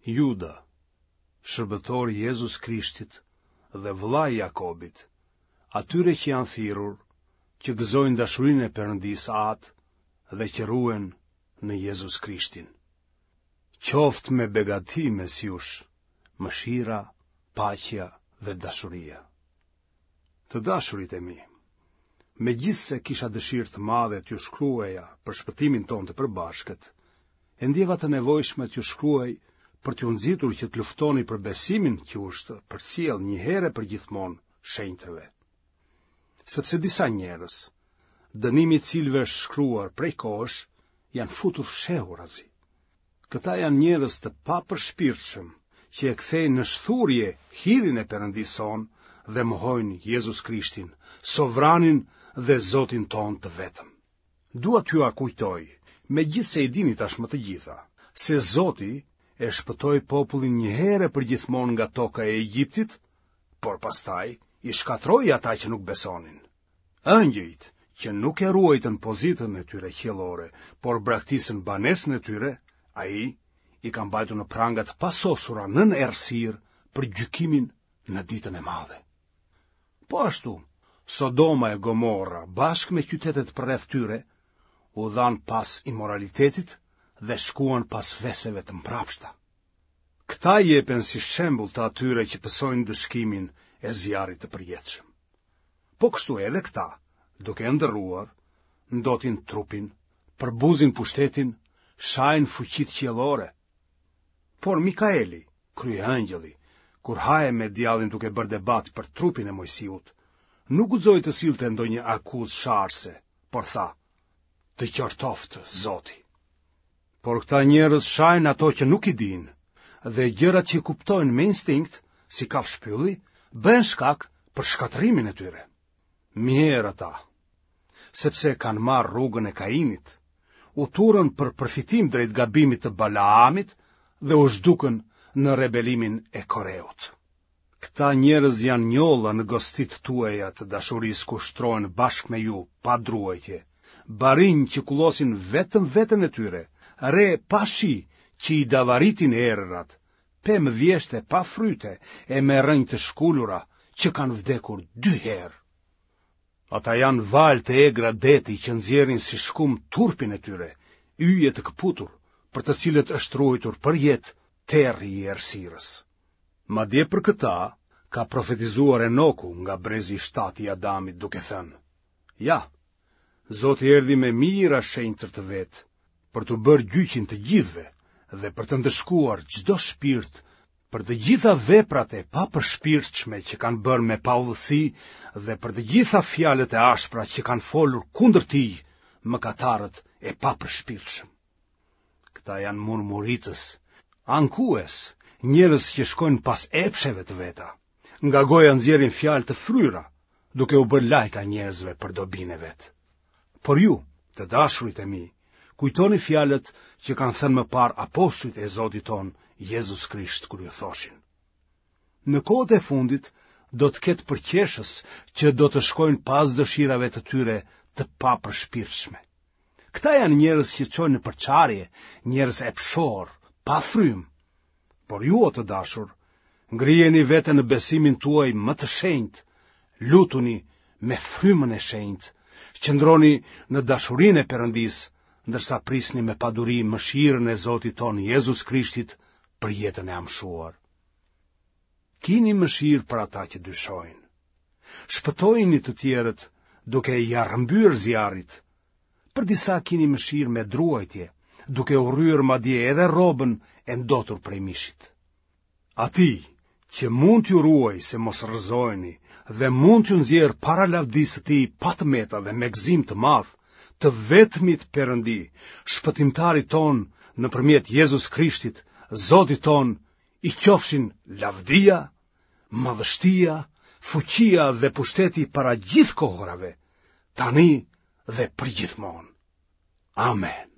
Juda, shërbëtori i Jezus Krishtit dhe vllai i Jakobit, atyre që janë thirrur, që gëzojnë dashurinë e Perëndisë atë dhe që ruhen në Jezus Krishtin. Qoftë me begati mes jush, mëshira, paqja dhe dashuria. Të dashurit e mi, megjithse kisha dëshirë të madhe t'ju shkruaja për shpëtimin tonë të përbashkët, e ndjeva të nevojshme t'ju shkruaj për t'ju nxitur që të luftoni për besimin që është përcjell një herë për gjithmonë shenjtërve. Sepse disa njerëz, dënimi i cilëve është shkruar prej kohësh, janë futur fshehurazi. Këta janë njerëz të papërshpirtshëm, që e kthejnë në shthurje hirin e Perëndisë sonë dhe mohojnë Jezus Krishtin, Sovranin dhe Zotin ton të vetëm. Dua t'ju kujtoj, megjithse i dini tashmë të gjitha, se Zoti e shpëtoi popullin një herë për gjithmonë nga toka e Egjiptit, por pastaj i shkatroi ata që nuk besonin. Ëngjëjt që nuk e ruajtën pozitën e tyre qiellore, por braktisën banesën e tyre, ai i ka mbajtur në pranga të pasosura nën errësirë për gjykimin në ditën e madhe. Po ashtu, Sodoma e Gomorra, bashkë me qytetet përreth tyre, u dhan pas imoralitetit dhe shkuan pas veseve të mbrapshta. Këta jepen si shembull të atyre që pësojnë dëshkimin e zjarrit të përjetshëm. Po kështu edhe këta, duke ndërruar, ndotin trupin, përbuzin pushtetin, shajnë fuqit qiellore. Por Mikaeli, kryeangjëlli, kur haje me djallin duke bërë debat për trupin e Mojsiut, nuk guxoi të sillte ndonjë akuzë sharse, por tha: "Të qortoftë Zoti." Por këta njerëz shajnë ato që nuk i dinë, dhe gjërat që kuptojnë me instinkt, si kafshpylli, bën shkak për shkatërimin e tyre. Mirë ata, sepse kanë marrë rrugën e Kainit, u turën për përfitim drejt gabimit të Balaamit dhe u zhdukën në rebelimin e Koreut. Këta njerëz janë njolla në gostit tuaja të dashurisë ku shtrohen bashkë me ju pa druajtje, barinj që kullosin vetëm veten e tyre, re pa shi që i davaritin erërat, pemë vjeshte pa fryte e me rënjë të shkullura që kanë vdekur 2 herë. Ata janë valë të egra deti që nxjerrin si shkum turpin e tyre, yje të këputur, për të cilët është ruajtur për jetë terri i errësirës. Madje për këta ka profetizuar Enoku nga brezi i 7 i Adamit, duke thënë: "Ja, Zoti erdhi me mira shenjtër të vet, për të bërë gjyqin të gjithëve dhe për të ndëshkuar çdo shpirt për të gjitha veprat e papërshpirtshme që kanë bërë me paudhësi dhe për të gjitha fjalët e ashpra që kanë folur kundër tij, mëkatarët e papërshpirtshëm." Këta janë murmuritës, ankues, njerëz që shkojnë pas epsheve të veta, nga goja nxjerrin fjalë të fryra, duke u bërë lajka njerëzve për dobinë e vet. Por ju, të dashurit e mi, kujtoni fjalët që kanë thënë më parë apostujt e Zotit ton, Jezus Krisht, kur ju thoshin: "Në kohët e fundit do të ketë përqeshës që do të shkojnë pas dëshirave të tyre të papërshpirtshme." Këta janë njerëz që çojnë në përçarje, njerëz epshor, pa frym. Por ju, o të dashur, ngrijeni veten në besimin tuaj më të shenjtë, lutuni me frymën e shenjtë, qëndroni në dashurinë e Perëndisë, ndërsa prisni me paduri mëshirën e Zotit ton Jezus Krishtit për jetën e amshuar. Kini mëshirë për ata që dyshojnë. Shpëtojini të tjerët duke i rrëmbyer zjarrit. Për disa kini mëshirë me druajtje, duke u rryer madje edhe rrobën e ndotur prej mishit. Ati që mund t'ju ruaj se mos rrëzoheni dhe mund t'ju nxjerr para lavdisë së tij pa tmeta dhe me gëzim të madh, të vetmit Perëndi, shpëtimtarit ton nëpërmjet Jezus Krishtit, Zotit ton, i qofshin lavdia, madhështia, fuqia dhe pushteti para gjithë kohërave, tani dhe përgjithmonë. Amen.